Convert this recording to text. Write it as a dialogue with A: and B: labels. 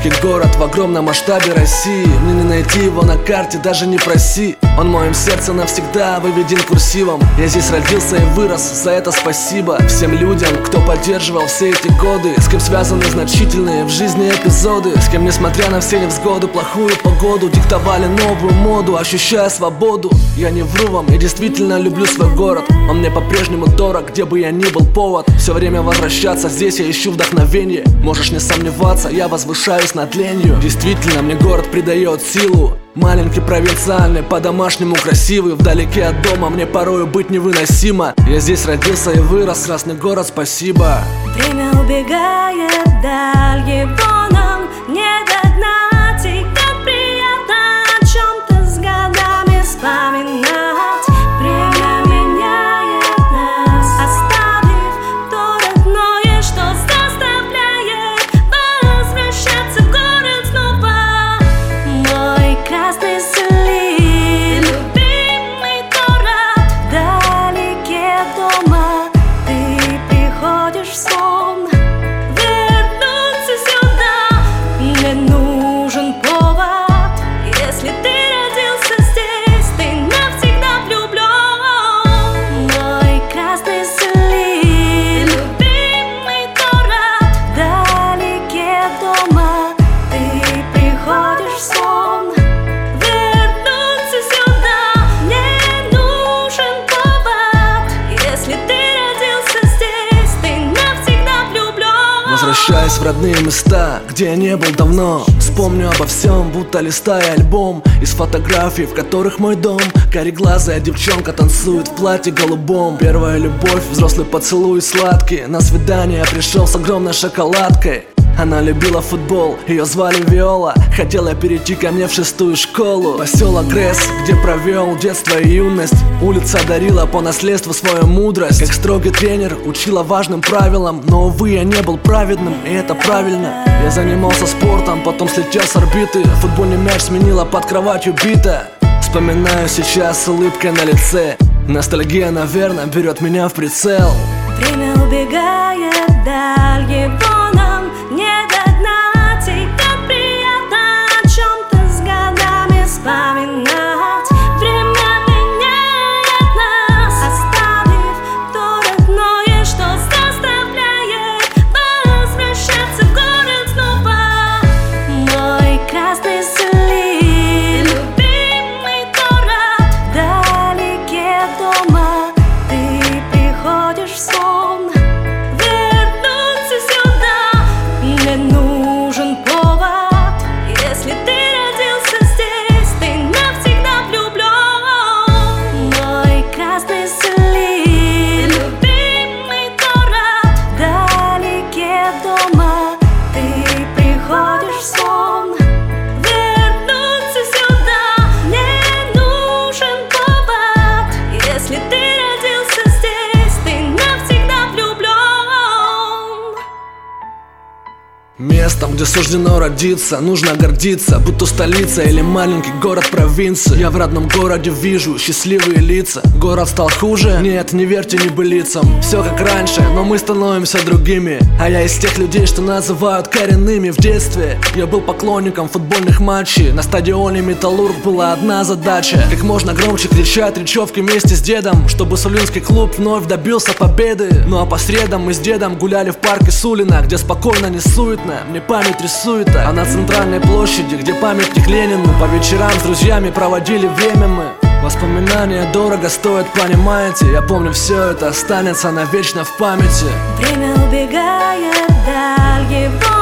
A: маленький город в огромном масштабе России. Мне не найти его на карте, даже не проси. Он в моем сердце навсегда выведен курсивом. Я здесь родился и вырос, за это спасибо всем людям, кто поддерживал все эти годы, с кем связаны значительные в жизни эпизоды, с кем, несмотря на все невзгоды, плохую погоду, диктовали новую моду, ощущая свободу. Я не вру вам, я действительно люблю свой город. Он мне по-прежнему дорог, где бы я ни был повод все время возвращаться, здесь я ищу вдохновение. Можешь не сомневаться, я возвышаюсь над ленью. Действительно, мне город придает силу. Маленький, провинциальный, по-домашнему красивый. Вдалеке от дома мне порою быть невыносимо. Я здесь родился и вырос, красный город, спасибо.
B: Время убегает вдаль, его нам не догнать. И как приятно о чем-то с годами вспоминать. Время меняет нас, оставив то родное, что заставляет возвращаться в город снова. Мой красный слив, любимый город, вдалеке от дома. Ты приходишь в сон, вернуться сюда. Мне нужен повод. Если ты родился здесь, ты навсегда влюблен. Мой красный слив, любимый город, вдалеке от дома. Ты приходишь в сон, вернуться сюда. Мне нужен повод. Если ты родился здесь, ты навсегда влюблен.
A: Возвращаюсь в родные места, где я не был давно. Вспомню обо всем, будто листая альбом из фотографий, в которых мой дом. Кареглазая девчонка танцует в платье голубом. Первая любовь, взрослый поцелуй сладкий. На свидание я пришел с огромной шоколадкой. Она любила футбол, ее звали Виола. Хотела перейти ко мне в 6-ю школу. Поселок Гресс, где провел детство и юность. Улица дарила по наследству свою мудрость. Как строгий тренер, учила важным правилам. Но, увы, я не был праведным, и это правильно. Я занимался спортом, потом слетел с орбиты. Футбольный мяч сменила под кроватью бита. Вспоминаю сейчас с улыбкой на лице. Ностальгия, наверное, берет меня в прицел.
B: Время убегает вдаль, его нам не догнать. И как приятно о чем-то с годами вспоминать. Время меняет нас, оставив то родное, что заставляет возвращаться в город снова. Мой красный слив, любимый город, вдалеке от дома. Ты приходишь в сон, вернуться сюда. Мне нужен повод. Если ты родился здесь, ты навсегда влюблен. Мой красный слив, любимый город, вдалеке от дома. Ты приходишь в сон, вернуться сюда. Мне нужен повод. Если ты родился здесь, ты навсегда влюблен.
A: Местом, где суждено родиться, нужно гордиться, будто столица или маленький город провинции. Я в родном городе вижу счастливые лица. Город стал хуже? Нет, не верьте небылицам. Все как раньше, но мы становимся другими. А я из тех людей, что называют коренными. В детстве я был поклонником футбольных матчей. На стадионе Металлург была одна задача: как можно громче кричать речевки вместе с дедом, чтобы сулинский клуб вновь добился победы. Ну а по средам мы с дедом гуляли в парке Сулина, где спокойно, не суетно, мне память рисует. А на центральной площади, где памятник Ленину, по вечерам с друзьями проводили время мы. Воспоминания дорого стоят, понимаете? Я помню, все это останется навечно в памяти.
B: Время убегает вдаль, его